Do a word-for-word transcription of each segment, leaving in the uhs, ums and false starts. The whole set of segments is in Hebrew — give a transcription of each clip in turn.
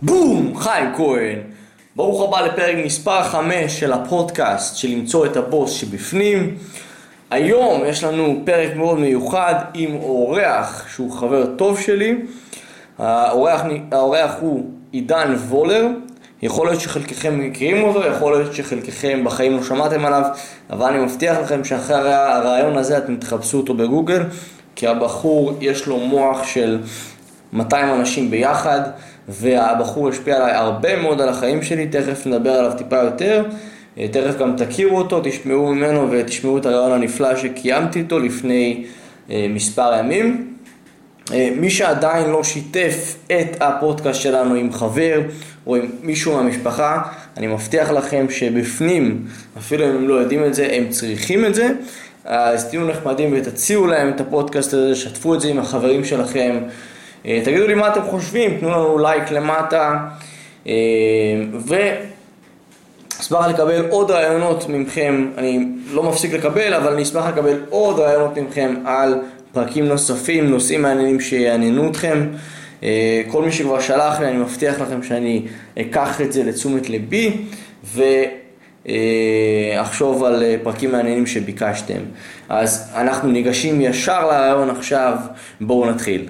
בום! חיים כהן. ברוך הבא לפרק מספר חמש של הפודקאסט של למצוא את הבוס שבפנים. היום יש לנו פרק מאוד מיוחד עם אורח שהוא חבר טוב שלי. האורח, האורח הוא עידן וולר. יכול להיות שחלקכם מכירים אותו, יכול להיות שחלקכם בחיים לא שמעתם עליו, אבל אני מבטיח לכם שאחרי הרעיון הזה אתם תחפשו אותו בגוגל, כי הבחור יש לו מוח של מאתיים אנשים ביחד, והבחור השפיע עליי הרבה מאוד על החיים שלי. תכף נדבר עליו טיפה יותר, תכף גם תכירו אותו, תשמעו ממנו ותשמעו את הרעיון הנפלא שקיימתי איתו לפני מספר ימים. מי שעדיין לא שיתף את הפודקאסט שלנו עם חבר או עם מישהו מהמשפחה, אני מבטיח לכם שבפנים, אפילו אם הם לא יודעים את זה, הם צריכים את זה. אז תהיו נחמדים ותציעו להם את הפודקאסט הזה, שתפו את זה עם החברים שלכם. תגידו לי מה אתם חושבים, תנו לנו לייק למטה, ואשמח לקבל עוד רעיונות ממכם. אני לא מפסיק לקבל, אבל אני אשמח לקבל עוד רעיונות ממכם על פרקים נוספים, נושאים מעניינים שיעניינו אתכם. כל מי שכבר שלח לי, אני מבטיח לכם שאני אקח את זה לתשומת ליבי, ואחשוב על פרקים מעניינים שביקשתם. אז אנחנו ניגשים ישר לרעיון עכשיו, בואו נתחיל.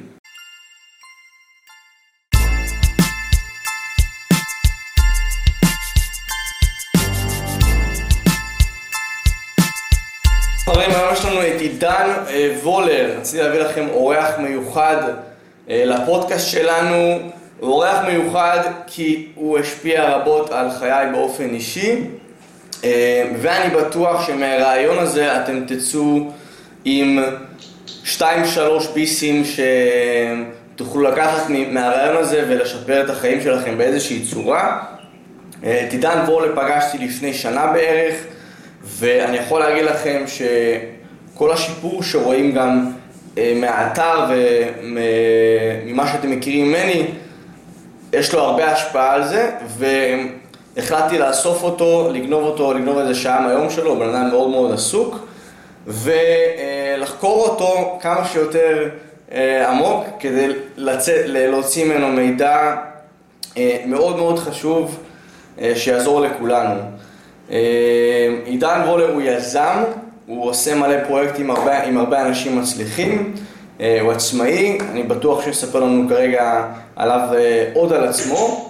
חברים, היום יש לנו את עידן וולר. רציתי להביא לכם אורח מיוחד לפודקאסט שלנו. הוא אורח מיוחד כי הוא השפיע רבות על חיי באופן אישי, ואני בטוח שמהרעיון הזה אתם תצאו עם שתיים שלוש ביסים שתוכלו לקחת מהרעיון הזה ולשפר את החיים שלכם באיזושהי צורה. את עידן וולר פגשתי לפני שנה בערך, ואני יכול להגיד לכם שכל השיפור שרואים גם מהאתר וממה שאתם מכירים ממני, יש לו הרבה השפעה על זה, והחלטתי לאסוף אותו, לגנוב אותו, לגנוב איזה שעה מהיום שלו, בן אדם מאוד מאוד עסוק, ולחקור אותו כמה שיותר עמוק כדי לצאת, להוציא ממנו מידע מאוד מאוד חשוב שיעזור לכולנו. עידן וולר הוא יזם, הוא עושה מלא פרויקטים עם הרבה, עם הרבה אנשים מצליחים, הוא עצמאי, אני בטוח שיספר לנו כרגע עליו עוד על עצמו.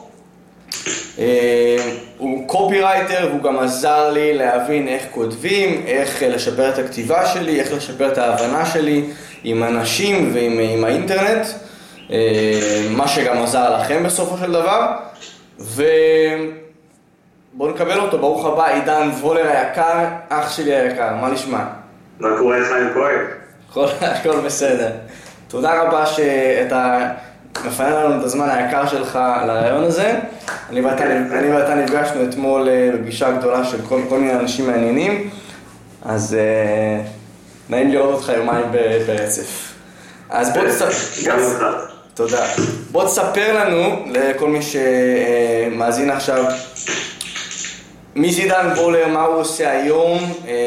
הוא קופירייטר והוא גם עזר לי להבין איך כותבים, איך לשפר את הכתיבה שלי, איך לשפר את ההבנה שלי עם אנשים ועם עם האינטרנט, מה שגם עזר לכם בסופו של דבר. ו... בואו נקבל אותו, ברוך הבא, עידן וולר היקר, אח שלי היקר, מה נשמע? מה קורה חיים כהן? הכל, הכל בסדר. תודה רבה שאתה מפנה לנו את הזמן היקר שלך לרעיון הזה. אני ואתה, אני ואתה נפגשנו אתמול בפגישה גדולה של כל, כל מיני אנשים מעניינים, אז uh, נעים לראות אותך יומיים ברצף. אז בוא תספר... גם אותך. תודה. בוא תספר לנו, לכל מי שמאזין עכשיו, מי זה עידן וולר, מה הוא עושה היום,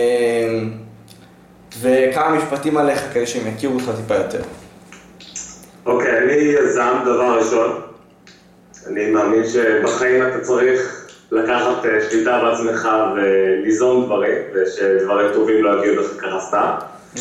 וכמה משפטים עליך כדי שהם יכירו אותך טיפה יותר. אוקיי, אני יזם דבר ראשון. אני מאמין שבחיים אתה צריך לקחת שליטה בעצמך וליזום דברים, ושדברים טובים לא יגיעו לך ככה סתם.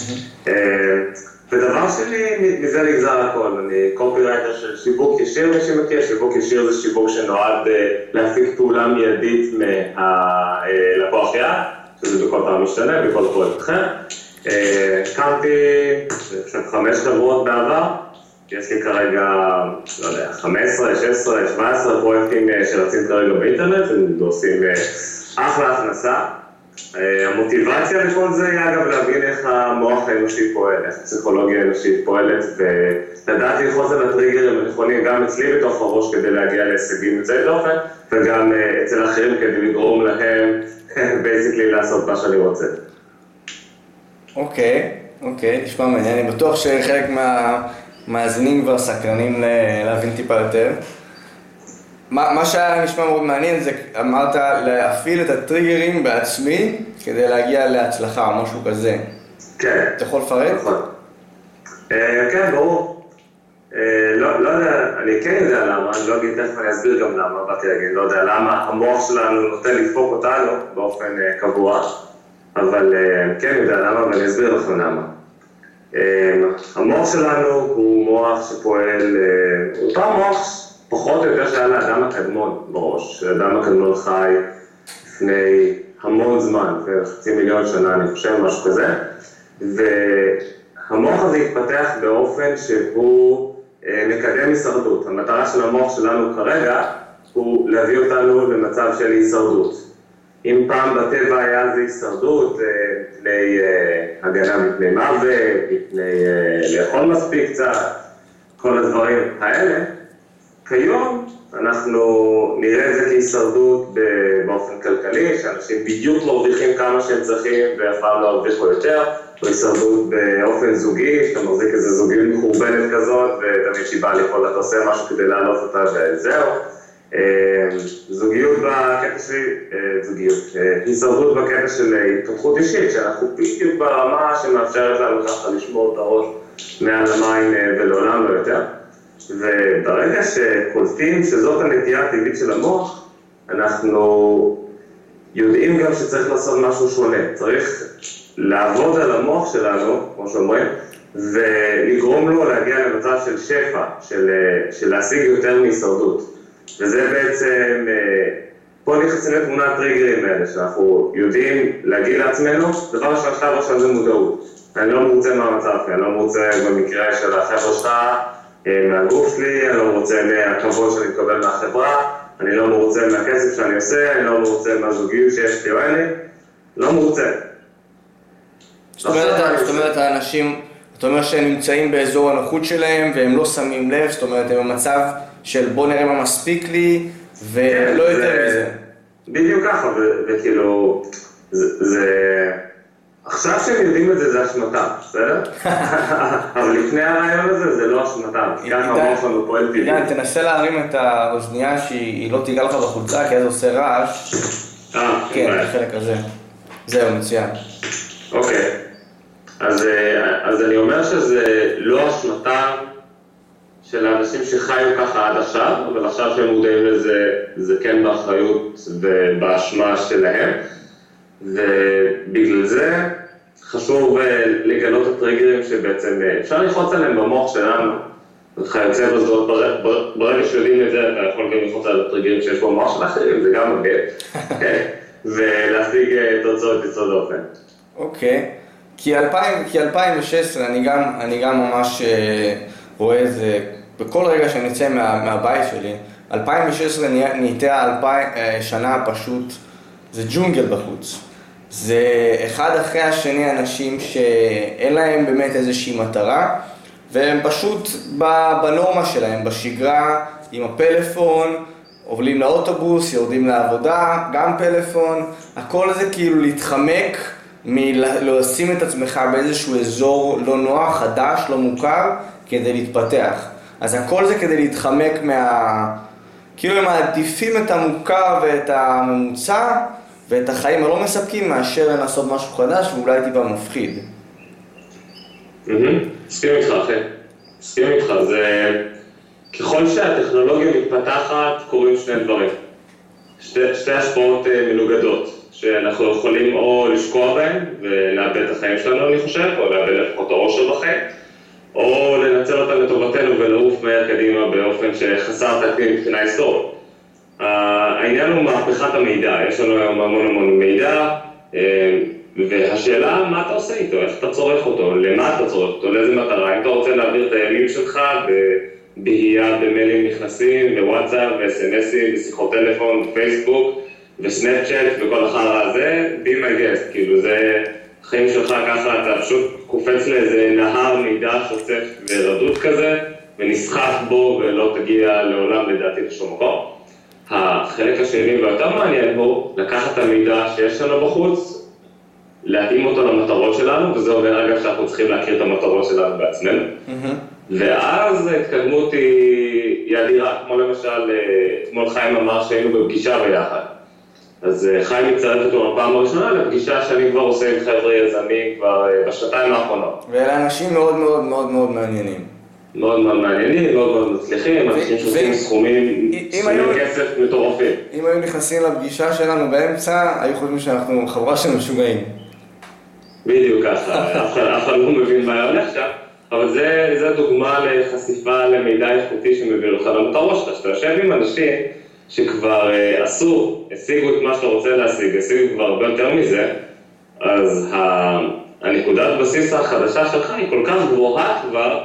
ודבר שלי, מזה נגזר הכל. אני קופירייטר של שיווק ישיר, מי שמכיר, שיווק ישיר זה שיווק שנועד להפיק פעולה מיידית מהלקוח יעד, שזה בכל פעם משתנה, בכל פרויקט אחר. הקמתי חמש חברות בעבר, יש לי כרגע, לא יודע, חמש עשרה, שש עשרה, שבע עשרה פרויקטים שרצים כרגע באינטרנט, ועושים אחלה הכנסה. המוטיבציה לכל זה היא אגב להבין איך המוח האנושי פועל, איך הפסיכולוגיה האנושית פועלת, ולדעת ללחוץ על הטריגרים הנכונים גם אצלי בתוך הראש כדי להגיע להישגים יוצאי דופן, וגם אצל אחרים כדי לגרום להם basically לעשות מה שאני רוצה. אוקיי, אוקיי, נשמע מעניין. אני בטוח שחלק מהמאזינים כבר סקרנים להבין טיפה יותר. מה, מה שהיה נשמע מאוד מעניין זה, אמרת להפעיל את הטריגרים בעצמי כדי להגיע להצלחה או משהו כזה. כן. אתה יכול לפרט? נכון. כן, ברור. לא, לא יודע, אני כן יודע למה, אני לא אגיד תכף, אני אסביר גם למה, באתי להגיד, לא יודע למה המוח שלנו נוטה לדפוק אותנו באופן קבוע, אבל כן יודע למה, ואני אסביר לכם למה. המוח שלנו הוא מוח שפועל, אותו מוח פחות או יותר שהיה לאדם הקדמון בראש, האדם הקדמון חי לפני המון זמן, חצי מיליון שנה אני חושב, משהו כזה, והמוח הזה התפתח באופן שהוא מקדם הישרדות. המטרה של המוח שלנו כרגע הוא להביא אותנו למצב של הישרדות. אם פעם בטבע היה זה הישרדות, מפני הגנה מפני מוות, מפני לאכול מספיק קצת, כל הדברים האלה, כיום אנחנו נראה את זה כהישרדות באופן כלכלי, שאנשים בדיוק מרוויחים כמה שהם צריכים ואף פעם לא הרוויחו יותר, או הישרדות באופן זוגי, שאתה מחזיק איזה זוגיות מחורבנת כזאת, ותמיד שהיא באה לפעול, אתה עושה משהו כדי להעלות אותה וזהו. זוגיות בקטע שלי, זוגיות, הישרדות בקטע של התפתחות אישית, שאנחנו בדיוק ברמה שמאפשרת לנו ככה לשמור את הראש מעל המים ולעולם לא יותר. וברגע שקולטים שזאת הנטייה הטבעית של המוח, אנחנו יודעים גם שצריך לעשות משהו שונה. צריך לעבוד על המוח שלנו, כמו שאומרים, ולגרום לו להגיע למצב של שפע, של, של להשיג יותר מהישרדות. וזה בעצם, פה נכנסים לתמונת טריגרים האלה, שאנחנו יודעים להגיד לעצמנו, דבר שעכשיו עכשיו זה מודעות. אני לא מרוצה מהמצב, אני לא מרוצה במקרה של החבר'ה שלך, מהגוף שלי, אני לא מרוצה מהכבוד שאני מקבל מהחברה, אני לא מרוצה מהכסף שאני עושה, אני לא מרוצה מהזוגיות שיש לי או אין לי, לא מרוצה. זאת אומרת, האנשים, זאת אומרת שהם נמצאים באזור הנוחות שלהם והם לא שמים לב, זאת אומרת, הם במצב של בוא נראה מה מספיק לי ולא יותר מזה. בדיוק ככה, וכאילו, זה... עכשיו שהם יודעים את זה, זה השמטה, בסדר? אבל לפני הרעיון הזה, זה לא השמטה. ככה המוח שלנו פועל טבעי. עידן, תנסה להרים את האוזנייה שהיא לא תיגע לך בחולצה, כי אז עושה רעש. אה, כן, החלק הזה. זהו, מצוין. אוקיי. אז אני אומר שזה לא השמטה של האנשים שחיו ככה עד עכשיו, אבל עכשיו שהם מודעים לזה, זה כן באחריות ובאשמה שלהם. ובגלל זה חשוב לגלות את הטריגרים שבעצם אפשר ללחוץ עליהם במוח שלנו וכיוצא בזאת, ברגע שיודעים את זה אתה יכול גם ללחוץ על הטריגרים שיש במוח של אחרים, זה גם מגד ולהשיג תוצאות יוצאות דופן. אוקיי, כי אלפיים ושש עשרה אני גם, אני גם ממש רואה את זה בכל רגע שאני יוצא מה, מהבית שלי. אלפיים ושש עשרה נהייתה שנה פשוט, זה ג'ונגל בחוץ. זה אחד אחרי השני אנשים שאין להם באמת איזושהי מטרה, והם פשוט בנורמה שלהם, בשגרה, עם הפלאפון, עובלים לאוטובוס, יורדים לעבודה, גם פלאפון, הכל זה כאילו להתחמק מלשים את עצמך באיזשהו אזור לא נוח, חדש, לא מוכר, כדי להתפתח. אז הכל זה כדי להתחמק מה... כאילו הם מעדיפים את המוכר ואת הממוצע ואת החיים הלא מספקים מאשר לנסות משהו חדש ואולי טיפה מפחיד. מסכים איתך אחי, מסכים איתך, זה ככל שהטכנולוגיה מתפתחת קורים שני דברים, שתי, שתי השפעות מנוגדות שאנחנו יכולים או לשקוע בהן ולאבד את החיים שלנו אני חושב, או לאבד לפחות הראש בחיים, או לנצל אותם לטובתנו ולעוף מהר קדימה באופן שחסר תקדים מבחינה היסטורית. העניין הוא מהפכת המידע, יש לנו היום המון המון מידע, והשאלה מה אתה עושה איתו, איך אתה צורך אותו, למה אתה צורך אותו, לאיזה מטרה, אם אתה רוצה להעביר את הימים שלך בהייה במיילים נכנסים, בוואטסאפ, ב-אס-אם-אסים, בשיחות טלפון, בפייסבוק, וסנאפצ'אט וכל החרא הזה, be my guest, כאילו זה חיים שלך ככה, אתה פשוט קופץ לאיזה נהר מידע שוצף ורדות כזה, ונסחף בו ולא תגיע לעולם לדעתי לשום מקום. החלק השני והיותר מעניין בו, לקחת את המידע שיש לנו בחוץ, להתאים אותו למטרות שלנו, וזה אומר אגב שאנחנו צריכים להכיר את המטרות שלנו בעצמנו. Mm-hmm. ואז ההתקדמות היא, היא אדירה, כמו למשל, אתמול חיים אמר שהיינו בפגישה ביחד. אז חיים מצטרף אותו בפעם הראשונה לפגישה שאני כבר עושה עם חבר'ה יזמים כבר בשנתיים האחרונות. ואלה אנשים מאוד מאוד מאוד מאוד מעניינים. מאוד מאוד מעניינים, מאוד מאוד מצליחים, אנשים שעושים סכומים, סכומים כסף מטורפים. אם היו נכנסים לפגישה שלנו באמצע, היו חושבים שאנחנו חברה של משוגעים. בדיוק ככה, אף אחד לא מבין מה הולך שם, אבל זה דוגמה לחשיפה למידע איכותי שמביא לך למטרות שלך, שאתה יושב עם אנשים שכבר עשו, השיגו את מה שאתה רוצה להשיג, השיגו כבר הרבה יותר מזה, אז הנקודת בסיס החדשה שלך היא כל כך גבוהה כבר,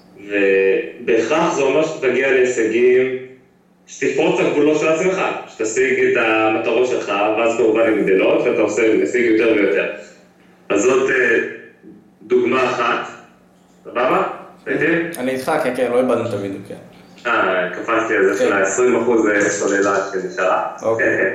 ובהכרח זה אומר שתגיע להישגים, שתפרוץ הגבולות של עצמך, שתשיג את המטרות שלך, ואז כמובן הן גדלות, ואתה עושה, משיג יותר ויותר. אז זאת דוגמה אחת, סבבה? אני איתך, כן, כן, לא איבדנו את הוידאו, כן. אה, קפצתי על זה של ה-עשרים אחוז סוללה שנשארה. אוקיי.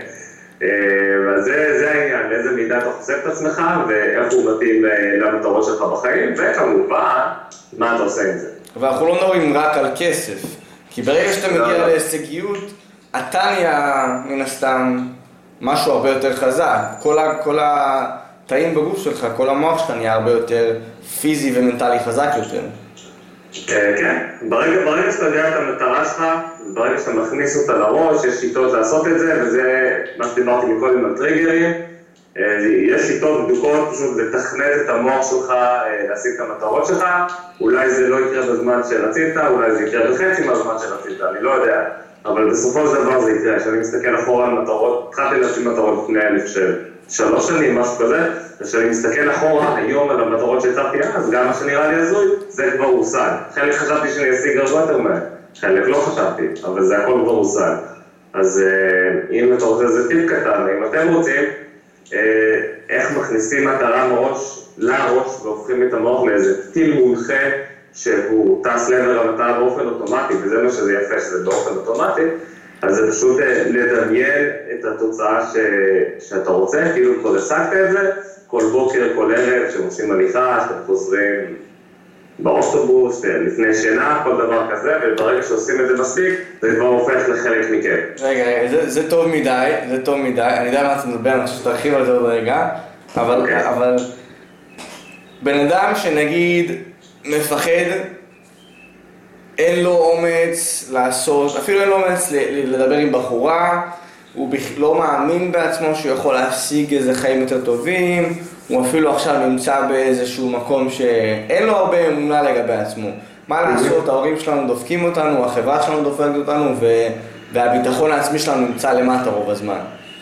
אז זה העניין, באיזה מידה אתה חושף את עצמך, ואיך הוא מתאים למטרות שלך בחיים, וכמובן, מה אתה עושה עם זה. ואנחנו לא מדברים רק על כסף, כי ברגע שאתה מגיע להישגיות, אתה נהיה מן הסתם משהו הרבה יותר חזק. כל התאים בגוף שלך, כל המוח שלך נהיה הרבה יותר פיזי ומנטלי חזק יותר. כן, ברגע שאתה יודע את המטרה שלך, ברגע שאתה מכניס אותה לראש, יש שיטות לעשות את זה, וזה מה שדיברתי מקודם על טריגרים. יש שיטות בדוקות, פשוט לתכנת את המוח שלך, להשיג את המטרות שלך. אולי זה לא יקרה בזמן שרצית, אולי זה יקרה בחצי מהזמן שרצית, אני לא יודע. אבל בסופו של דבר זה יקרה, כשאני מסתכל אחורה על מטרות, התחלתי להשיג מטרות לפני אלף של שלוש שנים, משהו כזה, וכשאני מסתכל אחורה היום על המטרות שהצבתי אז, גם מה שנראה לי הזוי, זה כבר הושג. חלק חשבתי שאני אשיג הרבה יותר מהר, חלק לא חשבתי, אבל זה הכל כבר הושג. אז אם אתה רוצה איזה טיפ קטן, אם אתם רוצים, איך מכניסים מטרה מראש לראש והופכים את המוח לאיזה טיל מונחה שהוא טס לעבר המטרה באופן אוטומטי, וזה מה שזה יפה, שזה באופן אוטומטי, אז זה פשוט לדמיין את התוצאה ש... שאתה רוצה, כאילו כבר השגת את זה, כל בוקר, כל ערב, כשעושים הליכה, שאתם חוזרים באוטובוס, לפני שינה, כל דבר כזה, וברגע שעושים את זה מספיק, זה כבר הופך לחלק מכם. רגע, רגע, זה, זה טוב מדי, זה טוב מדי, אני יודע מה אתה מדבר, אני חושב שתרחיב על זה עוד רגע, אבל, okay. אבל בן אדם שנגיד מפחד, אין לו אומץ לעשות, אפילו אין לו אומץ לדבר עם בחורה, הוא לא מאמין בעצמו שהוא יכול להשיג איזה חיים יותר טובים, הוא אפילו עכשיו נמצא באיזשהו מקום שאין לו הרבה אמונה לגבי עצמו. מה לעשות, ההורים שלנו דופקים אותנו, החברה שלנו דופקת אותנו, והביטחון העצמי שלנו נמצא למטה רוב הזמן,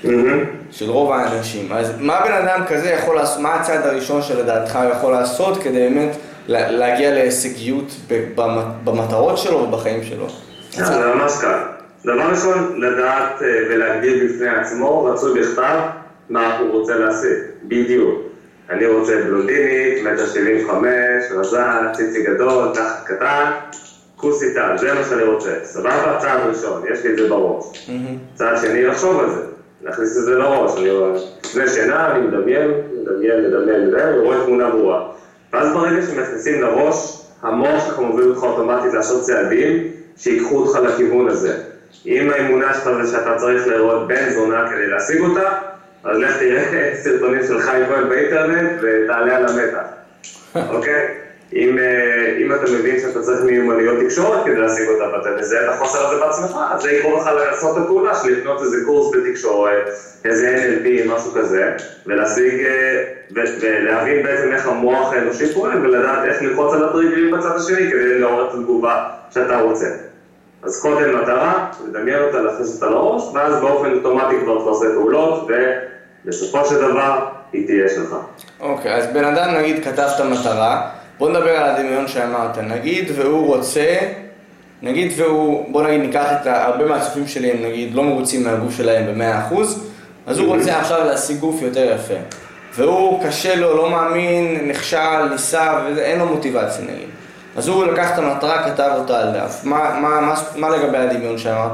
של רוב האנשים. אז מה בן אדם כזה יכול לעשות, מה הצעד הראשון שלדעתך הוא יכול לעשות כדי באמת להגיע להישגיות במטרות שלו ובחיים שלו? זה ממש קל. דבר ראשון, לדעת ולהגדיר בפני עצמו, רצוי בכתב, מה הוא רוצה להשיג, בדיוק. אני רוצה בלונדינית, מטר שבעים וחמש, רזה, ציצי גדול, תחת קטן, כוס איתה, זה מה שאני רוצה. סבבה, צעד ראשון, יש לי את זה בראש. צעד שני, לחשוב על זה, להכניס את זה לראש. אני לפני שינה, אני מדמיין, מדמיין, מדמיין, מדמיין, אני רואה תמונה ברורה. ואז ברגע שמכניסים לראש, המוח שלך מוביל אותך אוטומטית לעשות צעדים שיקחו אותך לכיוון הזה. אם האמונה שלך זה שאתה צריך לראות בן זונה כדי להשיג אותה, אז לך תראה סרטונים של חיים כהן באינטרנט ותעלה על המתח, אוקיי? אם, אם אתה מבין שאתה צריך מיומנויות תקשורת כדי להשיג אותה, ואתה מזהה את החוסר הזה בעצמך, אז זה יקרוא לך לעשות את הפעולה של לקנות איזה קורס בתקשורת, איזה אן אל פי, משהו כזה, ולהשיג, ולהבין בעצם איך המוח האנושי פועל, ולדעת איך ללחוץ על הטריגרים בצד השני כדי לעורר את התגובה שאתה רוצה. אז קודם מטרה, לדמיין אותה, להכניס אותה לראש, ואז באופן אוטומטי כבר תעשה פעולות, ובסופו של דבר היא תהיה שלך. אוקיי, אז בן אדם נגיד כתב את המטרה, בוא נדבר על הדמיון שאמרת, נגיד והוא רוצה, נגיד והוא, בוא נגיד ניקח את הרבה מהצופים שלי, הם נגיד לא מרוצים מהגוף שלהם ב-מאה אחוז, אז הוא רוצה עכשיו להשיג גוף יותר יפה. והוא קשה לו, לא מאמין, נכשל, ניסה, ואין לו מוטיבציה נגיד. אז הוא לקח את המטרה, כתב אותה על דף. מה, מה, מה, מה לגבי הדמיון שאמרת?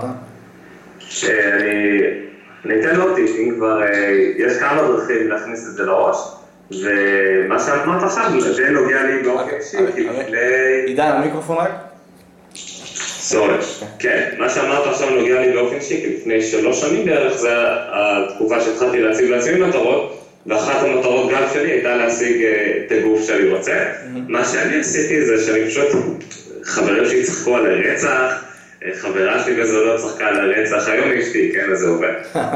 אני, אני אתן לו טיפים כבר, יש כמה דרכים להכניס את זה לראש, ומה שאמרת עכשיו, זה נוגע לי באופן אישי, כי לפני... עידן, המיקרופון רק? סורי, כן, מה שאמרת עכשיו נוגע לי באופן אישי, כי לפני שלוש שנים בערך, זה התקופה שהתחלתי להציג לעצמי מטרות, ואחת המטרות גם שלי הייתה להשיג את הגוף שאני רוצה. מה שאני עשיתי זה שאני פשוט חברים שלי צחקו על הרצח, חברה שלי בזולות צחקה על הרצח, היום אשתי, כן, אז זה עובד.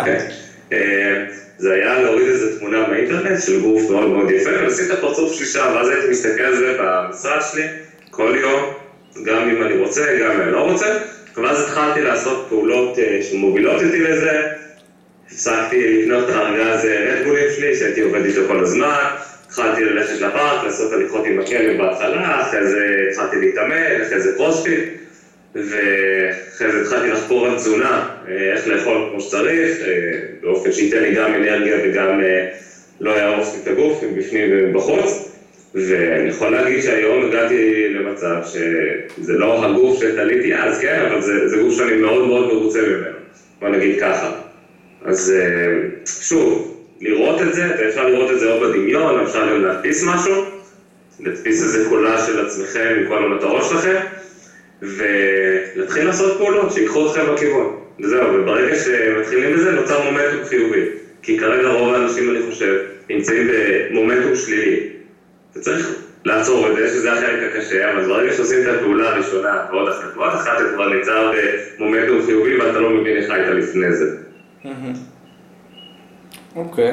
זה היה להוריד איזו תמונה באינטרנט של גוף מאוד מאוד יפה, ולשים את הפרצוף שלי שם, ואז הייתי מסתכל על זה במשרד שלי, כל יום, גם אם אני רוצה, גם אם אני לא רוצה, ואז התחלתי לעשות פעולות שמובילות אותי לזה, הפסקתי לקנות את הארגז רדבולים שלי, שהייתי עובד איתו כל הזמן, התחלתי ללכת לפארק, לעשות הליכות עם הכלב בהתחלה, אחרי זה התחלתי להתאמן, אחרי זה קרוספיט, ואחרי זה התחלתי לחקור על תזונה, איך לאכול כמו שצריך, באופן שייתן לי גם אנרגיה וגם לא יהרוס לי את הגוף, מבפנים ובחוץ, ואני יכול להגיד שהיום הגעתי למצב שזה לא הגוף שתליתי אז, כן, אבל זה, זה גוף שאני מאוד מאוד מרוצה ממנו, בוא נגיד ככה. אז שוב, לראות את זה, אפשר לראות את זה או בדמיון, אפשר גם להדפיס משהו, להדפיס איזה קולה של עצמכם עם כל המטרות שלכם, ולהתחיל לעשות פעולות שיקחו אתכם בכיוון. וזהו, וברגע שמתחילים בזה נוצר מומנטום חיובי, כי כרגע רוב האנשים, אני חושב, נמצאים במומנטום שלילי. אתה צריך לעצור את זה, שזה החלק הקשה, אבל ברגע שעושים את הפעולה הראשונה, ועוד אחת, ועוד אחת, אתה כבר נמצא במומנטום חיובי, ואתה לא מבין איך היית לפני זה. אוקיי.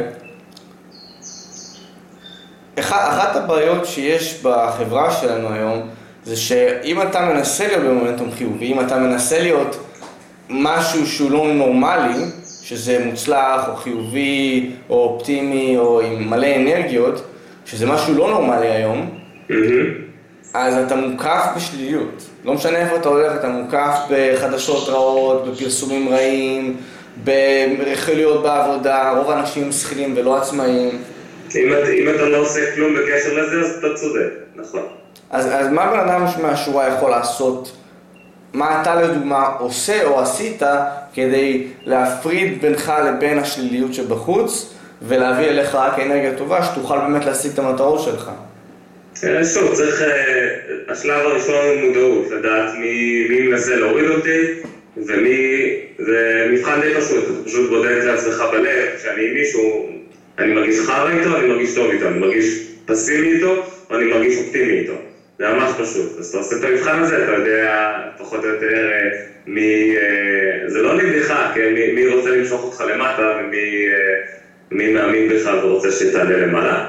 אחת הבעיות שיש בחברה שלנו היום, זה שאם אתה מנסה להיות במומנטום חיובי, אם אתה מנסה להיות משהו שהוא לא נורמלי, שזה מוצלח או חיובי או אופטימי או עם מלא אנרגיות, שזה משהו לא נורמלי היום, אז אתה מוקף בשליליות. לא משנה איפה אתה הולך, אתה מוקף בחדשות רעות, בפרסומים רעים, ברכילויות בעבודה, רוב האנשים שכילים ולא עצמאיים. אם, אם אתה לא עושה כלום בקשר לזה, אז אתה צודק, נכון. אז, אז מה בן אדם מהשורה יכול לעשות? מה אתה לדוגמה עושה או עשית כדי להפריד בינך לבין השליליות שבחוץ ולהביא אליך רק אנרגיה טובה שתוכל באמת להשיג את המטרות שלך? שוב, צריך, השלב הראשון הוא מודעות, לדעת מי, מי מנסה להוריד אותי ומי, זה מבחן די פשוט, אתה פשוט בודק לעצמך בלב, שאני עם מישהו, אני מרגיש חרא איתו, אני מרגיש טוב איתו, אני מרגיש פסימי איתו או אני מרגיש אופטימי איתו. זה ממש פשוט. אז אתה עושה את המבחן הזה, אתה יודע פחות או יותר מי, זה לא נגדך, כן? מי, מי רוצה למשוך אותך למטה ומי מי מאמין בך ורוצה שתעלה למעלה.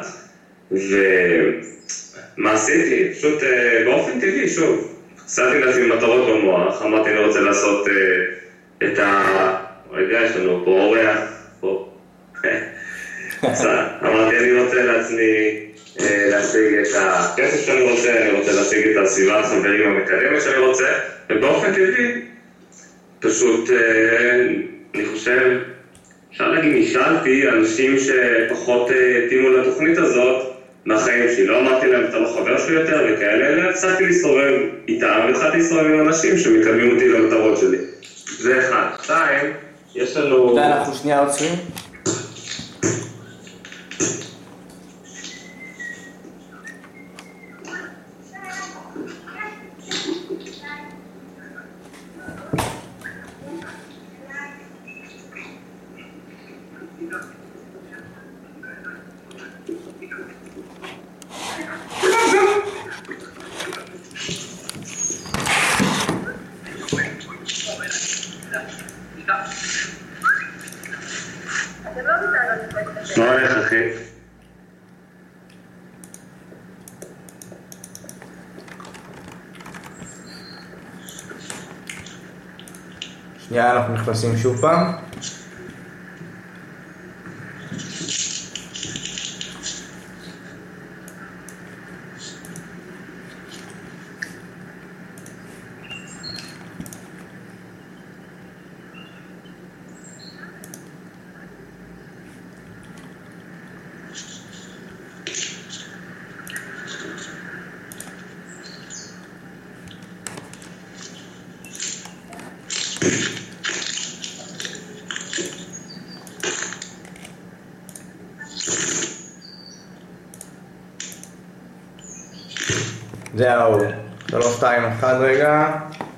ומה עשיתי? פשוט באופן טבעי, שוב, שמתי לעצמי מטרות במוח, אמרתי אני רוצה לעשות את ה... רגע, יש לנו פה אורח, פה. אמרתי אני רוצה לעצמי להשיג את הכסף שאני רוצה, אני רוצה להשיג את הסביבה החברים המקדמת שאני רוצה, ובאופן טבעי, פשוט, אני חושב, אפשר להגיד, נשאלתי אנשים שפחות התאימו לתוכנית הזאת מהחיים שלי, לא אמרתי להם, אתה לא חבר שלי יותר וכאלה, אלא הפסקתי להסתובב איתם, והתחלתי להסתובב עם אנשים שמקדמים אותי למטרות שלי. זה אחד. שתיים, יש לנו... די, אנחנו שנייה עוצרים. מה הולך, אחי? שנייה, אנחנו נכנסים שוב פעם. זהו, שלוש, שתיים, אחד רגע.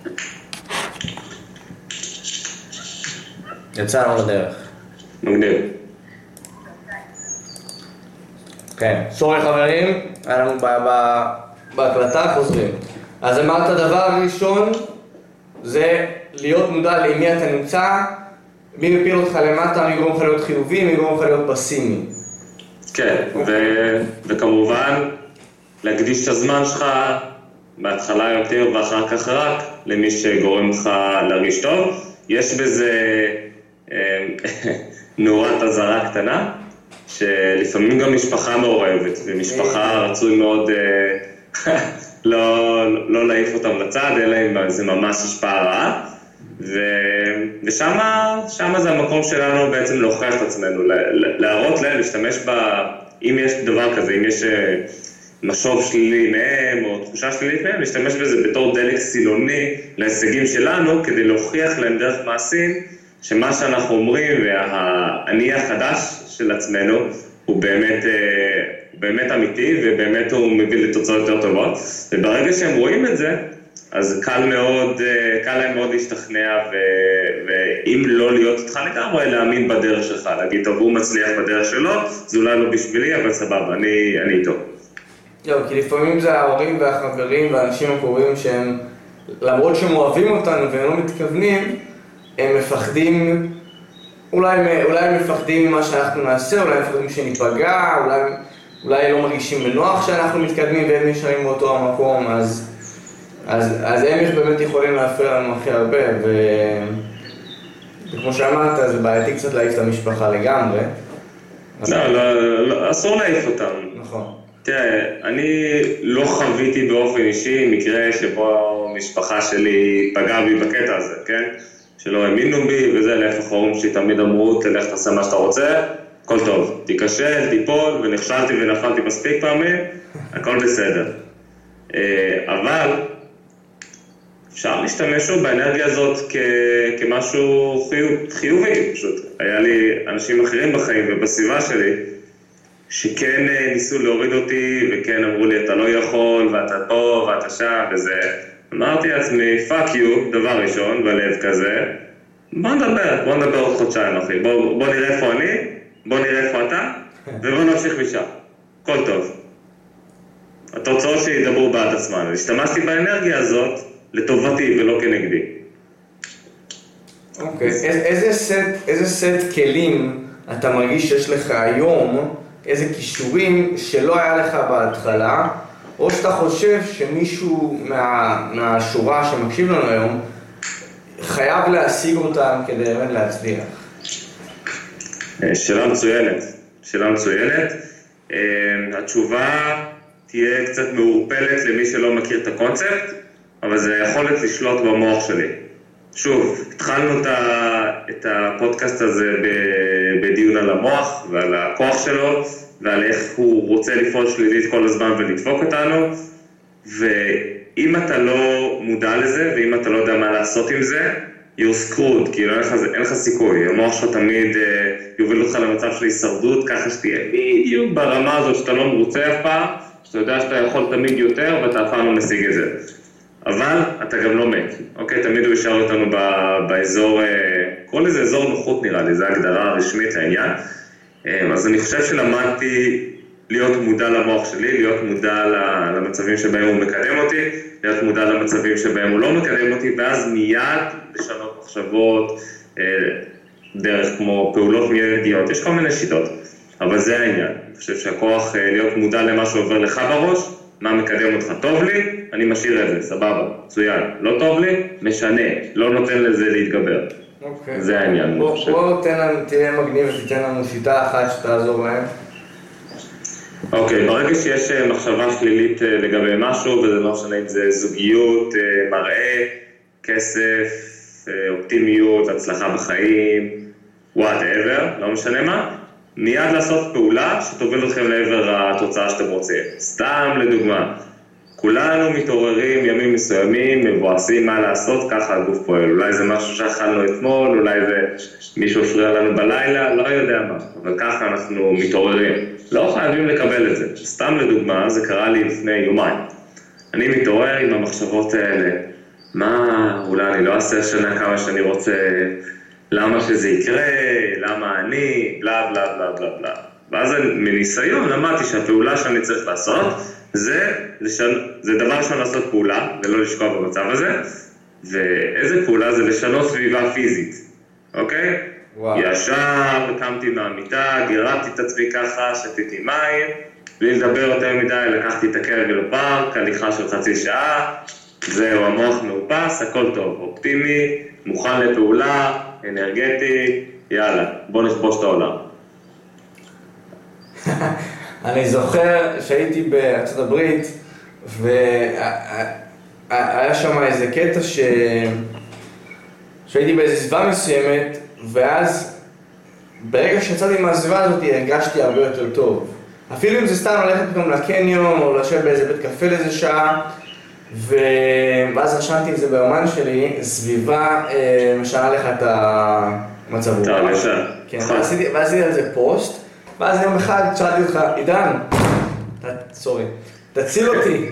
יצאנו לדרך. מגניב. כן, סורי חברים, היה לנו בעיה בהקלטה, חוזרים. אז אמרת, הדבר הראשון זה להיות מודע למי אתה נמצא, מי מפיל אותך למטה, מי גורם לך להיות חיובי, מי גורם לך להיות פסימי. כן, ו- וכמובן להקדיש את הזמן שלך בהתחלה יותר ואחר כך רק למי שגורם לך להרגיש טוב. יש בזה נורת אזהרה קטנה, שלפעמים גם משפחה מעורבת, ומשפחה רצוי מאוד לא, לא להעיף אותם לצד, אלא אם זה ממש השפעה רעה. ושמה, שמה זה המקום שלנו בעצם להוכיח את עצמנו, להראות להם, להשתמש בה, אם יש דבר כזה, אם יש משוב שלילי מהם או תחושה שלילית מהם, להשתמש בזה בתור דלק סילוני להישגים שלנו, כדי להוכיח להם דרך מעשים שמה שאנחנו אומרים והאני החדש של עצמנו הוא באמת, באמת אמיתי ובאמת הוא מביא לתוצאות יותר טובות. וברגע שהם רואים את זה, אז קל מאוד, קל להם מאוד להשתכנע, ו... ואם לא להיות איתך לגמרי, להאמין בדרך שלך, להגיד, טוב, הוא מצליח בדרך שלו, זה אולי לא בשבילי, אבל סבבה, אני, אני איתו. יו, כי לפעמים זה ההורים והחברים והאנשים הקרובים שהם, למרות שהם אוהבים אותנו והם לא מתכוונים, הם מפחדים, אולי, אולי הם מפחדים ממה שאנחנו נעשה, אולי הם מפחדים שניפגע, אולי, אולי לא מרגישים בנוח שאנחנו מתקדמים והם נשארים באותו המקום, אז... אז, אז הם באמת יכולים להפריע לנו הכי הרבה, ו... וכמו שאמרת, זה בעייתי קצת להעיף את המשפחה לגמרי. לא, לא, לא, אסור להעיף אותם. נכון. תראה, אני לא חוויתי באופן אישי מקרה שבו המשפחה שלי פגעה בי בקטע הזה, כן? שלא האמינו בי, וזה להפך ההורים שלי תמיד אמרו, תלך תעשה מה שאתה רוצה, הכל טוב. תיכשל, תיפול, ונכשלתי ונפלתי מספיק פעמים, הכל בסדר. אבל... אפשר להשתמש שוב באנרגיה הזאת כ... כמשהו חיוב... חיובי, פשוט. היה לי אנשים אחרים בחיים ובסביבה שלי, שכן ניסו להוריד אותי, וכן אמרו לי, אתה לא יכול, ואתה פה, ואתה שם, וזה... אמרתי לעצמי, fuck you, דבר ראשון, בלב כזה, בוא נדבר, בוא נדבר עוד חודשיים, אחי, בוא, בוא נראה איפה אני, בוא נראה איפה אתה, ובוא נמשיך משם. כל טוב. התוצאות שידברו בעד עצמן. השתמשתי באנרגיה הזאת, לטובתי ולא כנגדי. אוקיי, איזה סט, איזה סט כלים אתה מרגיש שיש לך היום, איזה כישורים שלא היה לך בהתחלה, או שאתה חושב שמישהו מה, מהשורה שמקשיב לנו היום, חייב להשיג אותם כדי באמת להצליח? שאלה מצוינת, שאלה מצוינת. התשובה תהיה קצת מעורפלת למי שלא מכיר את הקונספט, אבל זה יכולת לשלוט במוח שלי. שוב, התחלנו את הפודקאסט הזה בדיון על המוח ועל הכוח שלו, ועל איך הוא רוצה לפעול שלילית כל הזמן ולדפוק אותנו, ואם אתה לא מודע לזה, ואם אתה לא יודע מה לעשות עם זה, you're screwed, כאילו אין לך, אין לך סיכוי. המוח שלך תמיד יוביל אותך למצב של הישרדות, ככה שתהיה בדיוק ברמה הזאת שאתה לא מרוצה אף פעם, שאתה יודע שאתה יכול תמיד יותר ואתה אף פעם לא משיג את זה. אבל אתה גם לא מת, אוקיי? תמיד הוא יישאר אותנו באזור, קורא לזה אזור נוחות נראה לי, זו ההגדרה הרשמית לעניין. אז אני חושב שלמדתי להיות מודע למוח שלי, להיות מודע למצבים שבהם הוא מקדם אותי, להיות מודע למצבים שבהם הוא לא מקדם אותי, ואז מיד לשנות מחשבות, דרך כמו פעולות מיידיות, יש כל מיני שיטות, אבל זה העניין. אני חושב שהכוח להיות מודע למה שעובר לך בראש, מה מקדם אותך, טוב לי, אני משאיר את זה, סבבה, מצוין, לא טוב לי, משנה, לא נותן לזה להתגבר. אוקיי. זה העניין. בוא, בוא תן לנו, תהיה מגניב ותיתן לנו שיטה אחת שתעזור להם. אוקיי, ברגע שיש מחשבה שלילית לגבי משהו, וזה לא משנה אם זה זוגיות, מראה, כסף, אופטימיות, הצלחה בחיים, whatever, לא משנה מה, מיד לעשות פעולה שתוביל אתכם לעבר התוצאה שאתם רוצים. סתם לדוגמה, כולנו מתעוררים ימים מסוימים, מבואסים מה לעשות, ככה הגוף פועל. אולי זה משהו שאכלנו אתמול, אולי זה מישהו הפריע לנו בלילה, לא יודע מה, אבל ככה אנחנו מתעוררים. לא חייבים לקבל את זה. סתם לדוגמה, זה קרה לי לפני יומיים. אני מתעורר עם המחשבות האלה, מה, אולי אני לא אעשה שנה כמה שאני רוצה, למה שזה יקרה, למה אני, בלה בלה בלה בלה בלה. ואז מניסיון למדתי שהפעולה שאני צריך לעשות, זה, לשנ... זה דבר ראשון לעשות פעולה, ולא לשקוע במצב הזה, ואיזה פעולה זה לשנות סביבה פיזית, אוקיי? וואו. ישר, קמתי מהמיטה, גירדתי את עצמי ככה, שתיתי מים, בלי לדבר יותר מדי, לקחתי את הכלב לפארק, הליכה של חצי שעה, זהו, המוח מאופס, הכל טוב, אופטימי, מוכן לפעולה, אנרגטי, יאללה, בוא נכבוש את העולם. אני זוכר שהייתי בארצות הברית, והיה שם איזה קטע ש... שהייתי באיזו סביבה מסוימת, ואז ברגע שיצאתי מהסביבה הזאת הרגשתי הרבה יותר טוב. אפילו אם זה סתם ללכת פתאום לקניון, או לשבת באיזה בית קפה לאיזה שעה, ו... ואז רשמתי את זה ביומן שלי, סביבה משנה לך את המצב רוח. אתה הלשע. כן, ועשיתי על זה פוסט, ואז יום אחד שאלתי אותך, עידן, סורי, תציל אותי.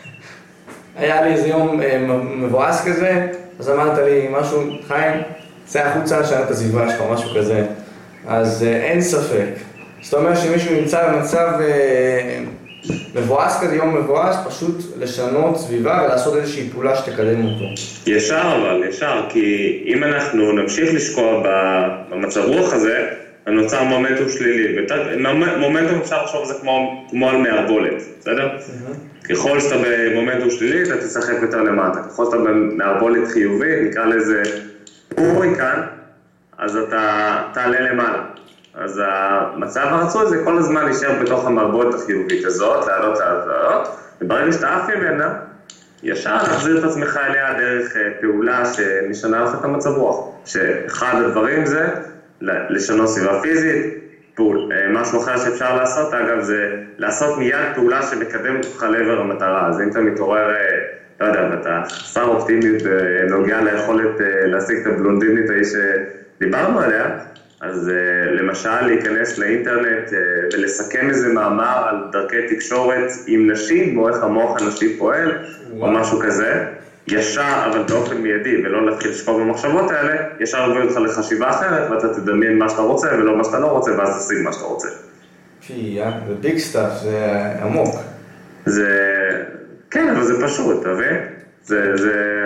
היה לי איזה יום מבואס כזה, אז אמרת לי משהו, חיים, צא החוצה, שנה את הסביבה שלך, משהו כזה. אז אין ספק. זאת אומרת שמישהו נמצא במצב מבואס כזה, יום מבואס, פשוט לשנות סביבה ולעשות איזושהי פעולה שתקדם אותו. ישר אבל, ישר, כי אם אנחנו נמשיך לשקוע במצב רוח הזה, נוצר מומנטום שלילי. מומנטום אפשר לחשוב זה כמו, כמו על מערבולת, בסדר? Mm-hmm. ככל שאתה במומנטום שלילי, אתה תשחק יותר למטה. ככל שאתה במערבולת חיובית, נקרא לזה הוריקן, אז אתה תעלה למעלה. אז המצב הרצוי זה כל הזמן להישאר בתוך המערבולת החיובית הזאת, לעלות, לעלות, לעלות, וברגע שאתה עף ממנה, ישר להחזיר את עצמך אליה דרך פעולה שמשנה לך את המצב רוח. שאחד הדברים זה לשנות סביבה פיזית, פעול. משהו אחר שאפשר לעשות, אגב, זה לעשות מיד פעולה שמקדמת אותך לעבר המטרה. אז אם אתה מתעורר, לא יודע, ואתה חסר אופטימית נוגע ליכולת להשיג את הבלונדינית ההיא שדיברנו עליה, אז למשל להיכנס לאינטרנט ולסכם איזה מאמר על דרכי תקשורת עם נשים, או איך המוח הנשי פועל, או משהו כזה, ישר, אבל באופן מיידי, ולא להתחיל לשפור במחשבות האלה, ישר עובר אותך לחשיבה אחרת, ואתה תדמיין מה שאתה רוצה, ולא מה שאתה לא רוצה, ואז תשיג מה שאתה רוצה. פי, זה ביג סטאפ, זה עמוק. זה, כן, אבל זה פשוט, אתה מבין? זה, זה...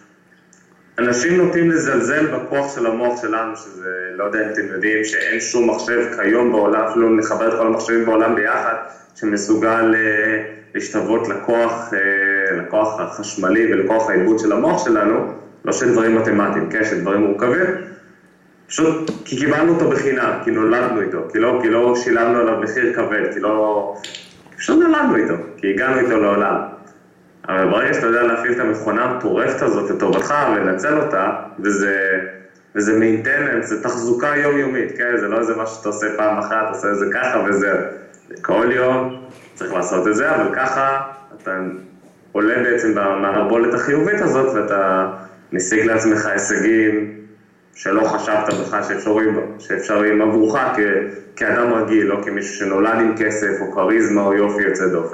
אנשים נוטים לזלזל בכוח של המוח שלנו, שזה, לא יודע אם אתם יודעים, שאין שום מחשב כיום בעולם, אפילו נחבר את כל המחשבים בעולם ביחד, שמסוגל להשתוות לכוח, לכוח החשמלי ולכוח העיבוד של המוח שלנו, לא של דברים מתמטיים, כן, של דברים מורכבים, פשוט כי קיבלנו אותו בחינם, כי נולדנו איתו, כי לא, כי לא שילמנו עליו מחיר כבד, כי לא... פשוט נולדנו איתו, כי הגענו איתו לעולם. אבל ברגע שאתה יודע להפעיל את המכונה המטורפת הזאת לטובתך ולנצל אותה, וזה, וזה maintenance, זה תחזוקה יומיומית, כן? זה לא איזה מה שאתה עושה פעם אחת, אתה עושה את זה ככה וזה. כל יום צריך לעשות את זה, אבל ככה אתה עולה בעצם במערבולת החיובית הזאת, ואתה משיג לעצמך הישגים שלא חשבת בכלל שאפשרים, שאפשרים עבורך כ, כאדם רגיל, לא כמישהו שנולד עם כסף או קריזמה או יופי יוצא דופן.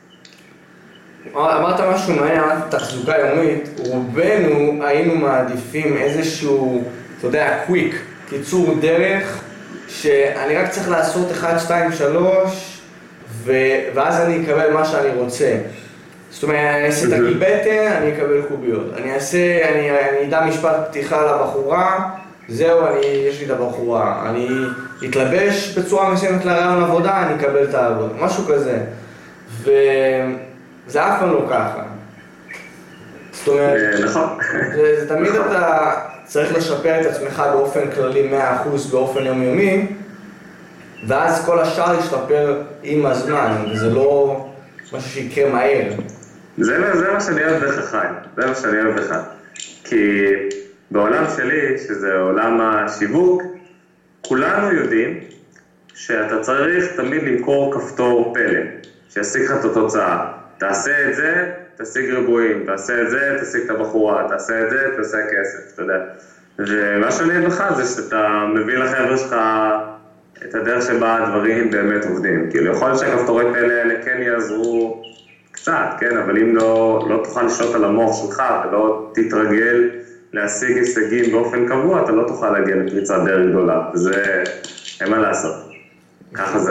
אמרת משהו מעניין, תחזוקה יומית, רובנו היינו מעדיפים איזשהו, אתה יודע, קוויק, קיצור דרך, שאני רק צריך לעשות אחת, שתיים, שלוש, ואז אני אקבל מה שאני רוצה. זאת אומרת, אני אעשה את הגיל בטן, אני אקבל קוביות. אני אעשה, אני, אני אדע משפט פתיחה לבחורה, זהו, אני, יש לי את הבחורה. אני אתלבש בצורה מסוימת לרעיון עבודה, אני אקבל את העבודה. משהו כזה. ו... זה אף פעם לא ככה. זאת אומרת, נכון. זה, זה תמיד אתה צריך לשפר את עצמך באופן כללי מאה אחוז באופן יומיומי, ואז כל השאר ישתפר עם הזמן, וזה לא משהו שיקרה מהר. זה, זה מה שאני אוהב בך, חיים. זה מה שאני אוהב בך. כי בעולם שלי, שזה עולם השיווק, כולנו יודעים שאתה צריך תמיד למכור כפתור פלא, שישיג לך את התוצאה. תעשה את זה, תשיג ריבועים, תעשה את זה, תשיג את הבחורה, תעשה את זה, תעשה כסף, אתה יודע. ומה שאני אוהב לך זה שאתה מביא לחבר'ה שלך את הדרך שבה הדברים באמת עובדים. כאילו, יכול להיות שהכפתורי פלא האלה כן יעזרו קצת, כן? אבל אם לא, לא תוכל לשלוט על המוח שלך ולא תתרגל להשיג הישגים באופן קבוע, אתה לא תוכל להגיע לפריצת דרך גדולה. וזה, אין מה לעשות. ככה זה עובד.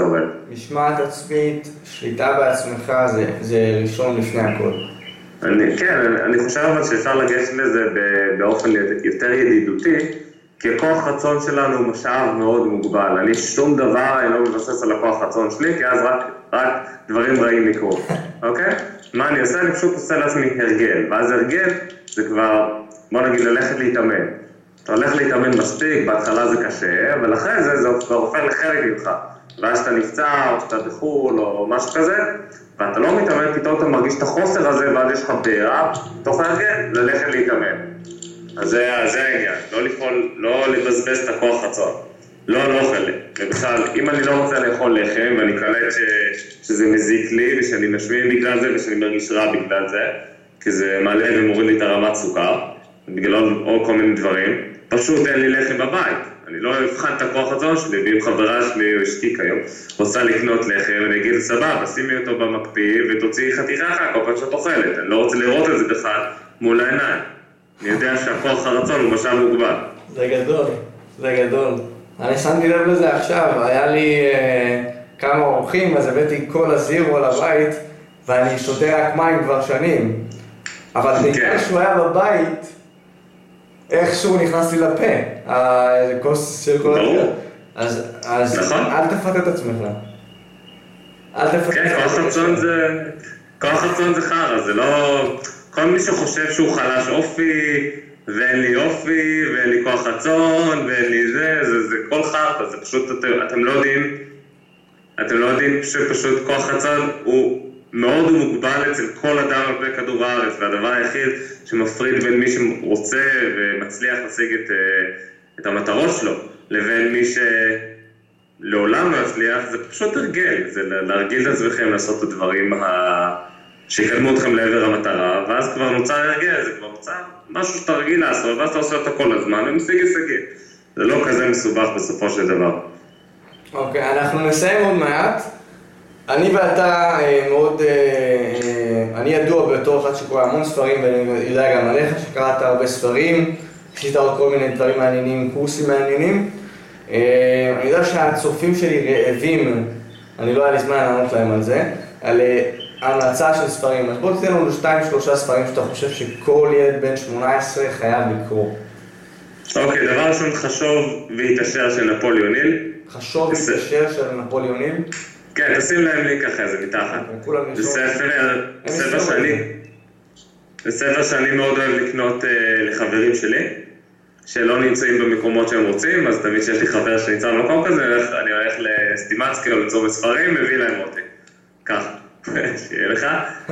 משמעת עצמית, שליטה בעצמך, זה, זה ראשון לפני הכל. אני, כן, אני, אני חושב אבל שאפשר לגשת לזה באופן יותר ידידותי, כי הכוח רצון שלנו הוא משאב מאוד מוגבל. אני שום דבר אינו מבסס על הכוח רצון שלי, כי אז רק, רק דברים רעים יקרו, אוקיי? מה אני עושה? אני פשוט עושה לעצמי הרגל, ואז הרגל זה כבר, בוא נגיד, ללכת להתאמן. אתה הולך להתאמן מספיק, בהתחלה זה קשה, אבל אחרי זה זה כבר הופך לחלק ממך. ואז שאתה נפצע, או שאתה בחול, או משהו כזה, ואתה לא מתאמן, פתאום אתה מרגיש את החוסר הזה, ואז יש לך בעירה, תוך הרגל, ללכת להתאמן. אז זה, זה העניין, לא לפעול, לא לבזבז את הכוח רצון. לא, לא אוכל. ובכלל, אם אני לא רוצה לאכול לחם, ואני קלט ש, שזה מזיק לי, ושאני משמין בגלל זה, ושאני מרגיש רע בגלל זה, כי זה מעלה ומוריד לי את הרמת סוכר, בגלל עוד כל מיני דברים, פשוט אין לי לחם בבית. אני לא אבחן את הכוח רצון שלי, ואם חברה שלי או אשתי כיום רוצה לקנות לחם, אני אגיד, סבבה, שימי אותו במקפיא ותוציאי חתיכה אחת, כל פעם שאת אוכלת. אני לא רוצה לראות את זה בכלל מול העיניים. אני יודע שהכוח הרצון הוא משאב מוגבל. זה גדול, זה גדול. אני שמתי לב לזה עכשיו, היה לי אה, כמה אורחים, אז הבאתי כל הזירו לבית, ואני שותה רק מים כבר שנים. אבל בגלל שהוא היה בבית, איכשהו נכנס לי לפה, הכוס של כל הזיר. אז, אז אל תפת את עצמך. אל תפת את עצמך. כן, כוח רצון זה... כוח רצון זה חרא, זה לא... כל מי שחושב שהוא חלש אופי, ואין לי אופי, ואין לי כוח רצון, ואין לי זה, זה, זה כל חרא, זה פשוט, אתם, אתם לא יודעים, אתם לא יודעים שפשוט כוח רצון הוא מאוד מוגבל אצל כל אדם על פני כדור הארץ, והדבר היחיד שמפריד בין מי שרוצה ומצליח להשיג את, את המטרות שלו, לבין מי שלעולם לא יצליח, זה פשוט הרגל, זה להרגיל את עצמכם לעשות את הדברים ה... שיקדמו אתכם לעבר המטרה, ואז כבר נוצר הרגל, זה כבר נוצר משהו שאתה רגיל לעשות, ואז אתה עושה אותו כל הזמן, ומשיג הישגים. זה לא כזה מסובך בסופו של דבר. אוקיי, אנחנו נסיים עוד מעט. אני ואתה מאוד, אני ידוע בתור אחד שקורא המון ספרים, ואני יודע גם עליך שקראת הרבה ספרים, עשית עוד כל מיני דברים מעניינים, קורסים מעניינים. אני יודע שהצופים שלי רעבים, אני לא היה לי זמן לענות להם על זה, על המלצה של ספרים. אז בוא תתן לנו שתיים, שלושה ספרים שאתה חושב שכל ילד בן שמונה עשרה חייב לקרוא. אוקיי, דבר ראשון, חשוב והתעשר של נפוליאון היל. חשוב והתעשר של נפוליאון היל? כן, תשים להם לי ככה, זה מתחת. זה ספר שאני... זה ספר שאני מאוד אוהב לקנות לחברים שלי, שלא נמצאים במקומות שהם רוצים, אז תמיד שיש לי חבר שנמצא במקום כזה, אני הולך לסטימצקי או לצור בספרים, מביא להם אותי. ככה. שיהיה לך.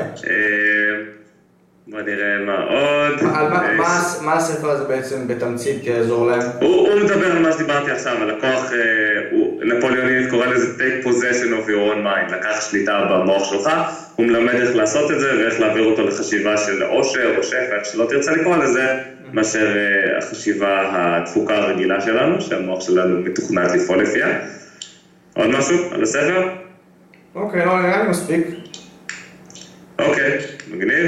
בוא נראה מה עוד. מה הספר הזה בעצם בתמצית יעזור להם? הוא מדבר על מה שדיברתי עכשיו, על הכוח, נפוליאון היל קורא לזה take possession of your own mind, לקח שליטה במוח שלך, הוא מלמד איך לעשות את זה ואיך להעביר אותו לחשיבה של עושר או שפע, איך שלא תרצה לקרוא לזה, מאשר החשיבה התפוקה הרגילה שלנו, שהמוח שלנו מתוכנת לפעול לפיה. עוד משהו על הספר? אוקיי, לא נראה לי מספיק. אוקיי, מגניב.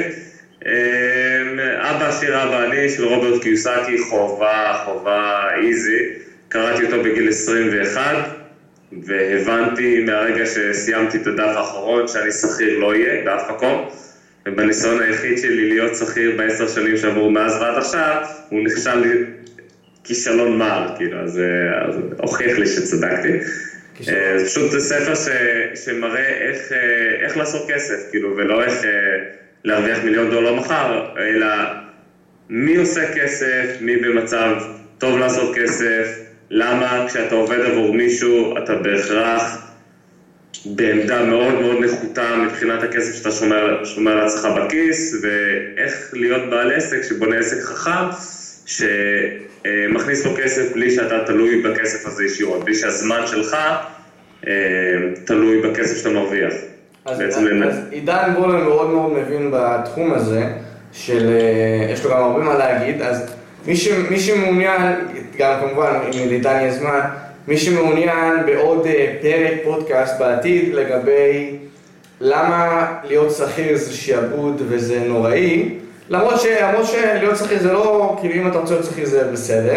אבא שיר אבא אני של רוברט קיוסקי, חובה, חובה איזי. קראתי אותו בגיל עשרים ואחת, והבנתי מהרגע שסיימתי את הדף האחרון שאני שכיר לא יהיה באף מקום. ובניסיון היחיד שלי להיות שכיר בעשר שנים שעברו מאז ועד עכשיו, הוא נכשל לי כישלון מר, כאילו, אז הוכיח לי שצדקתי. זה פשוט ספר שמראה איך לעשות כסף, כאילו, ולא איך להרוויח מיליון דולר מחר, אלא מי עושה כסף, מי במצב טוב לעשות כסף, למה כשאתה עובד עבור מישהו אתה בהכרח בעמדה מאוד מאוד נחותה מבחינת הכסף שאתה שומר, שומר לעצמך בכיס, ואיך להיות בעל עסק שבונה עסק חכם, שמכניס לו כסף בלי שאתה תלוי בכסף הזה ישירות, בלי שהזמן שלך תלוי בכסף שאתה מרוויח. אז, אז, אז עידן בולן מאוד מאוד מבין בתחום הזה, של, יש לו גם הרבה מה להגיד, אז מי, ש, מי שמעוניין, גם כמובן אם לעידן יהיה זמן, מי שמעוניין בעוד פרק פודקאסט בעתיד לגבי למה להיות שכיר זה שיעבוד וזה נוראי, למרות, ש, למרות שלהיות שכיר זה לא, כאילו אם אתה רוצה להיות שכיר זה בסדר,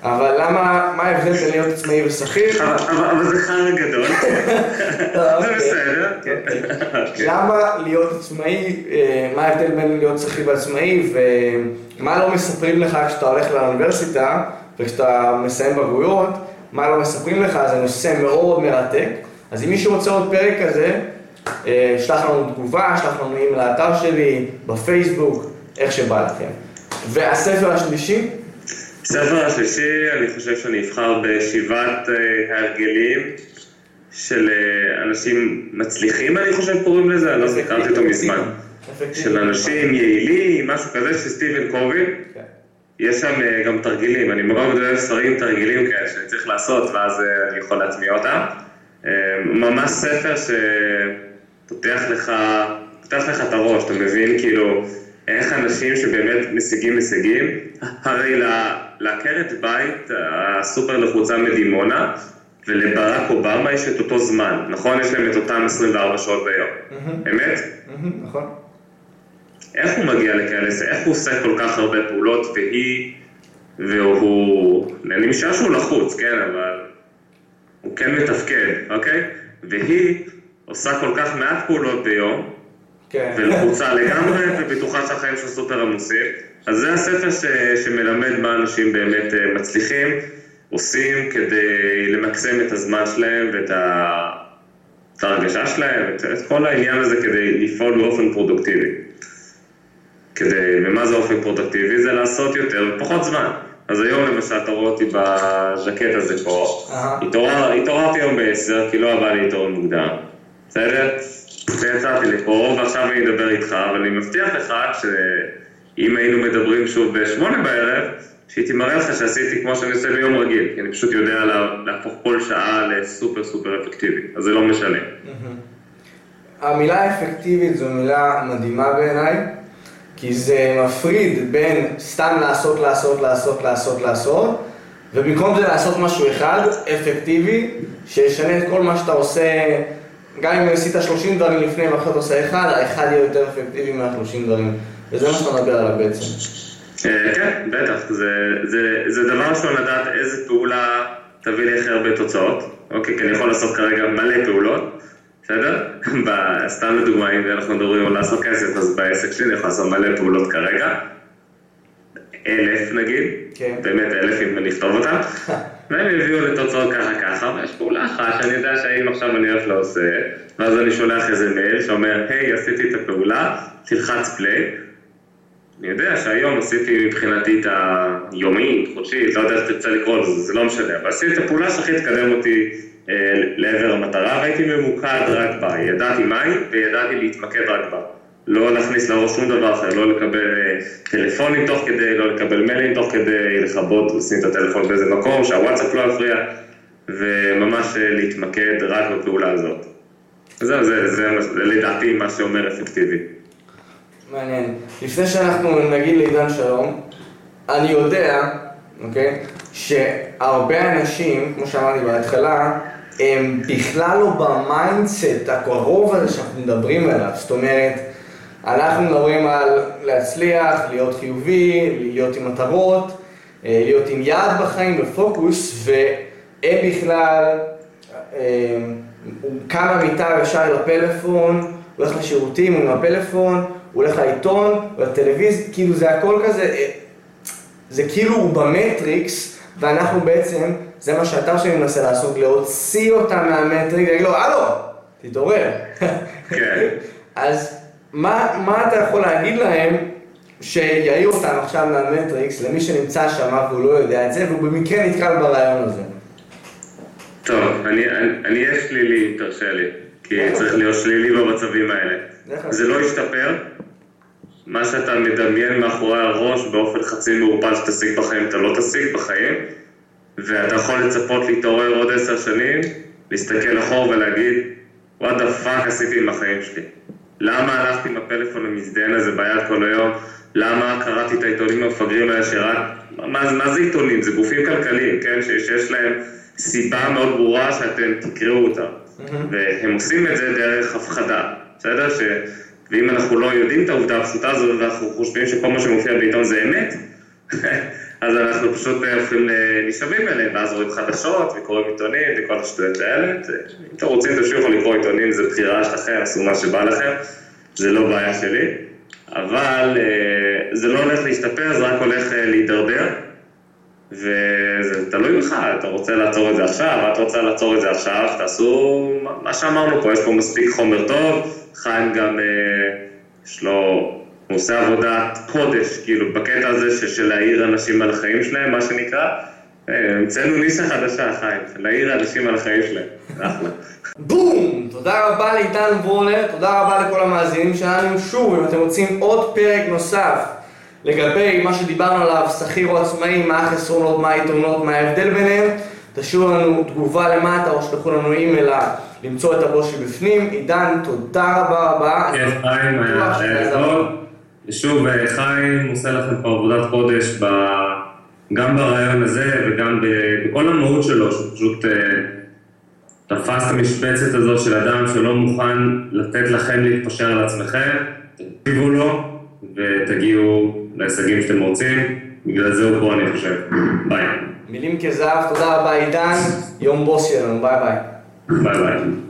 אבל למה, מה ההבדל בין להיות עצמאי ושכיר? אבל זה חר גדול. זה בסדר. למה להיות עצמאי, מה ההבדל בין להיות שכיר ועצמאי, ומה לא מספרים לך כשאתה הולך לאוניברסיטה, וכשאתה מסיים בגרויות, מה לא מספרים לך, זה נושא מאוד מרתק. אז אם מישהו רוצה עוד פרק כזה, שלח לנו תגובה, שלח לנו עם לאתר שלי, בפייסבוק, איך שבא לכם. והספר השלישי? הספר השלישי, אני חושב שאני אבחר בשבעת ההרגלים של אנשים מצליחים, אני חושב קוראים לזה, אני לא זכרתי אותו מזמן. של אנשים יעילים, משהו כזה, של סטיבן קובי. יש שם גם תרגילים, אני מאוד אוהב ספרים תרגילים כאלה שאני צריך לעשות, ואז אני יכול להטמיע אותם. ממש ספר שפותח לך, פותח לך את הראש, אתה מבין כאילו איך אנשים שבאמת משיגים משיגים, הרי לעקרת בית הסופר לחוצה מדימונה, ולברק אובמה יש את אותו זמן, נכון? יש להם את אותם עשרים וארבע שעות ביום, אמת? נכון. איך הוא מגיע לכאלה, איך הוא עושה כל כך הרבה פעולות, והיא, והוא, אני משער שהוא לחוץ, כן, אבל הוא כן מתפקד, אוקיי? והיא עושה כל כך מעט פעולות ביום, כן. ולחוצה לגמרי, ובטוחה שהחיים של סופר עמוסים. אז זה הספר ש, שמלמד מה אנשים באמת מצליחים, עושים כדי למקסם את הזמן שלהם, ואת ה... את ההרגשה שלהם, את, את כל העניין הזה כדי לפעול באופן פרודוקטיבי. כדי, ומה זה אופן פרודוקטיבי? זה לעשות יותר בפחות זמן. אז היום למשל אתה רואה אותי בז'קט הזה פה, התעוררתי היום בעשר, כי לא הבא לי להתעורר מוקדם. בסדר? ויצאתי לפה, ועכשיו אני אדבר איתך, אבל אני מבטיח לך שאם היינו מדברים שוב בשמונה בערב, שהייתי מראה לך שעשיתי כמו שאני עושה ביום רגיל, כי אני פשוט יודע להפוך כל שעה לסופר סופר אפקטיבי, אז זה לא משנה. המילה אפקטיבית זו מילה מדהימה בעיניי, כי זה מפריד בין סתם לעשות, לעשות, לעשות, לעשות, לעשות, ובמקום זה לעשות משהו אחד, אפקטיבי, שישנה את כל מה שאתה עושה, גם אם עשית שלושים דברים לפני ואחר אתה עושה אחד, האחד יהיה יותר אפקטיבי מה-שלושים דברים, וזה מה שאתה מדבר עליו בעצם. כן, בטח, זה דבר שלא לדעת איזה פעולה תביא לי הכי הרבה תוצאות, אוקיי, כי אני יכול לעשות כרגע מלא פעולות, בסדר? סתם לדוגמה, אם אנחנו מדברים על לעשות כסף, אז בעסק שלי אני יכול לעשות מלא פעולות כרגע, אלף נגיד, באמת אלף אם אני אכתוב אותם, והם יביאו לתוצאות ככה ככה, ויש פעולה אחת שאני יודע שאם עכשיו אני הולך לעושה, ואז אני שולח איזה מייל שאומר, היי, עשיתי את הפעולה, תלחץ פליי, אני יודע שהיום עשיתי מבחינתי את היומית, חודשית, לא יודע איך תרצה לקרוא לזה, זה לא משנה, אבל עשיתי את הפעולה שהכי תקדם אותי אה, לעבר המטרה, והייתי ממוקד רק בה, ידעתי מהי וידעתי להתמקד רק בה. לא להכניס לראש שום דבר אחר, לא לקבל אה, טלפונים תוך כדי, לא לקבל מיילים תוך כדי, לכבות, לשים את הטלפון באיזה מקום, שהוואטסאפ לא יפריע, וממש אה, להתמקד רק בפעולה הזאת. זהו, זה, זה, זה, זה לדעתי מה שאומר אפקטיבי. מעניין. לפני שאנחנו נגיד לעידן שלום, אני יודע, אוקיי, שהרבה אנשים, כמו שאמרתי בהתחלה, הם בכלל לא במיינדסט הקרוב הזה שאנחנו מדברים עליו. זאת אומרת, אנחנו מדברים על להצליח, להיות חיובי, להיות עם מטרות, להיות עם יעד בחיים בפוקוס, והם בכלל, הוא קם במיטה ישר לפלאפון, הוא הולך לשירותים, הוא עם הפלאפון, הוא הולך לעיתון, לטלוויזיה, כאילו זה הכל כזה, זה כאילו הוא במטריקס, ואנחנו בעצם, זה מה שאתה שאני מנסה לעשות, להוציא אותה מהמטריקס, להגיד לו, הלו, תתעורר. כן. אז מה, מה אתה יכול להגיד להם שיעיר אותם עכשיו מהמטריקס, למי שנמצא שם והוא לא יודע את זה, והוא במקרה נתקל ברעיון הזה? טוב, אני, אני, אני אהיה שלילי, תרשה לי, כי צריך להיות שלילי במצבים האלה. זה לא ישתפר, מה שאתה מדמיין מאחורי הראש באופן חצי מעורפל שתשיג בחיים, אתה לא תשיג בחיים, ואתה יכול לצפות להתעורר עוד עשר שנים, להסתכל אחור ולהגיד, what the fuck עשיתי עם החיים שלי? למה הלכתי עם הפלאפון המזדיין הזה ביד כל היום? למה קראתי את העיתונים המפגרים האלה שרק... מה, מה זה עיתונים? זה גופים כלכליים, כן? שיש להם סיבה מאוד ברורה שאתם תקראו אותם. Mm-hmm. והם עושים את זה דרך הפחדה. בסדר? ש... ואם אנחנו לא יודעים את העובדה הפשוטה הזאת ואנחנו חושבים שכל מה שמופיע בעיתון זה אמת, אז אנחנו פשוט הופכים נשאבים אליהם, ואז רואים חדשות וקוראים עיתונים וכל השטויות האלה. אם אתם רוצים תמשיכו לקרוא עיתונים, זה בחירה שלכם, עשו מה שבא לכם, זה לא בעיה שלי. אבל זה לא הולך להשתפר, זה רק הולך להידרדר. וזה תלוי בך, אתה רוצה לעצור את זה עכשיו, את רוצה לעצור את זה עכשיו, תעשו מה שאמרנו פה, יש פה מספיק חומר טוב, חיים גם, יש לו, הוא עושה עבודת קודש, כאילו בקטע הזה של להעיר אנשים על החיים שלהם, מה שנקרא, המצאנו ניסה חדשה, חיים, להעיר אנשים על החיים שלהם, אחלה. בום! תודה רבה לעידן ברונר, תודה רבה לכל המאזינים שלנו, שוב, אם אתם רוצים עוד פרק נוסף, לגבי מה שדיברנו עליו, שכיר או עצמאי, מה החסרונות, מה היתרונות, מה ההבדל ביניהם, תשאירו לנו תגובה למטה או שלחו לנו אימייל למצוא את הבוס שבפנים. עידן, תודה רבה רבה. כן, חיים, היה טוב. שוב, חיים עושה לכם פה עבודת קודש גם ברעיון הזה וגם בכל המהות שלו, שפשוט תפס את המשבצת הזאת של אדם שלא מוכן לתת לכם להתפשר על עצמכם, תקשיבו לו ותגיעו להישגים שאתם רוצים, בגלל זה הוא פה אני חושב. ביי. מילים כזהב, תודה רבה עידן, יום בוס שלנו, ביי ביי. ביי ביי.